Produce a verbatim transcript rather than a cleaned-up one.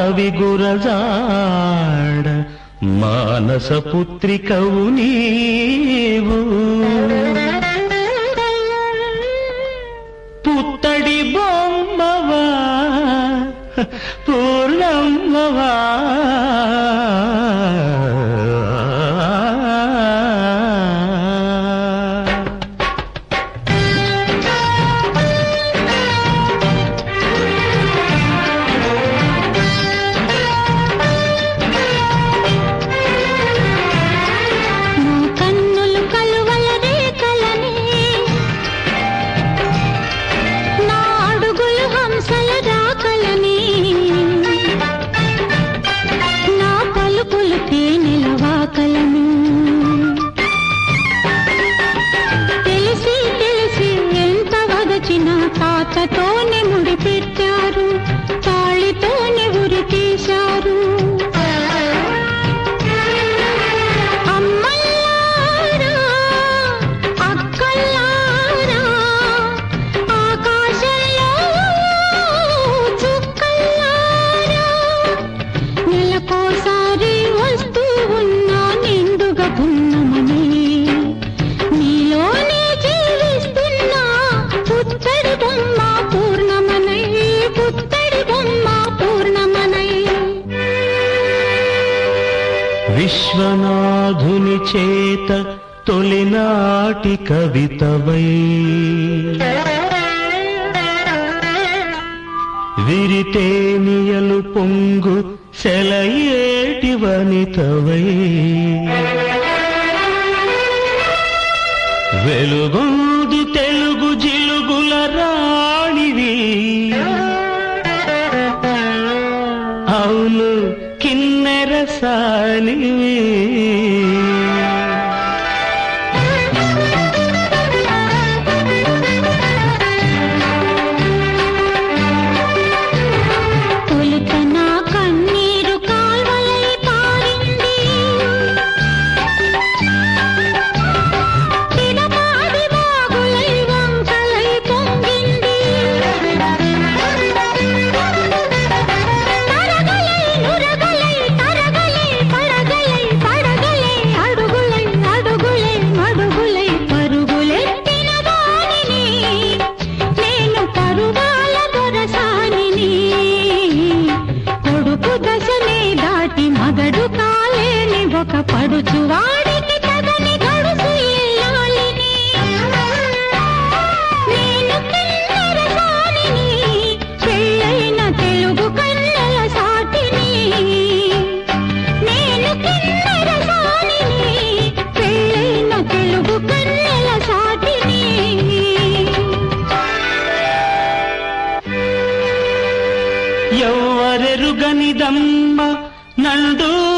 కవి గురజాడ మానస పుత్రికవు నీవు పుత్తడి బొమ్మవా పూర్ణమ్మవా తాతతోనే ముడి పెట్టారు, తాళితోనే ఉరి తీశారు. అమ్మల్లారా అక్కల్లారా ఆకాశంలో చుక్కల్లారా నెలకోసారి వస్తూ ఉన్నా నిండుగా పున్నమని నీలోనే జీవిస్తున్నా పుత్తడి బొమ్మ పూర్ణమనై పుత్తడి బొమ్మ పూర్ణమనై. విశ్వనాథుని చేత తొలినాటి కవితవై విరితేనియలు పొంగు సెలయేటి వనితవై వెలుగొందు తెలుగు జిలుగుల రాణివి అవును కిన్నెరసానివి. తొలుత నా కన్నీరు కాల్వలై పారింది, తినపాది వాగులై వంకలై పొంగింది, తరగలై నురగలై తరగలై పడగలై పడగలై అడుగులై అడుగులై మడుగులై పరుగులెత్తిన వానిని నేను పరువాల దొరసానిని. కొడుకు దశనే దాటి మగడు కాలేని ఒక పడుచు వాడికి తగని గడుసు ఇల్లాలిని. నేను కిన్నెరసానిని, పెళ్ళైన తెలుగు కన్నెల సాటిని. నేను కిన్నెరసానిని, పెళ్ళైన తెలుగు కన్నెల సాటిని. ఎవ్వరెరుగనిదమ్మ నండు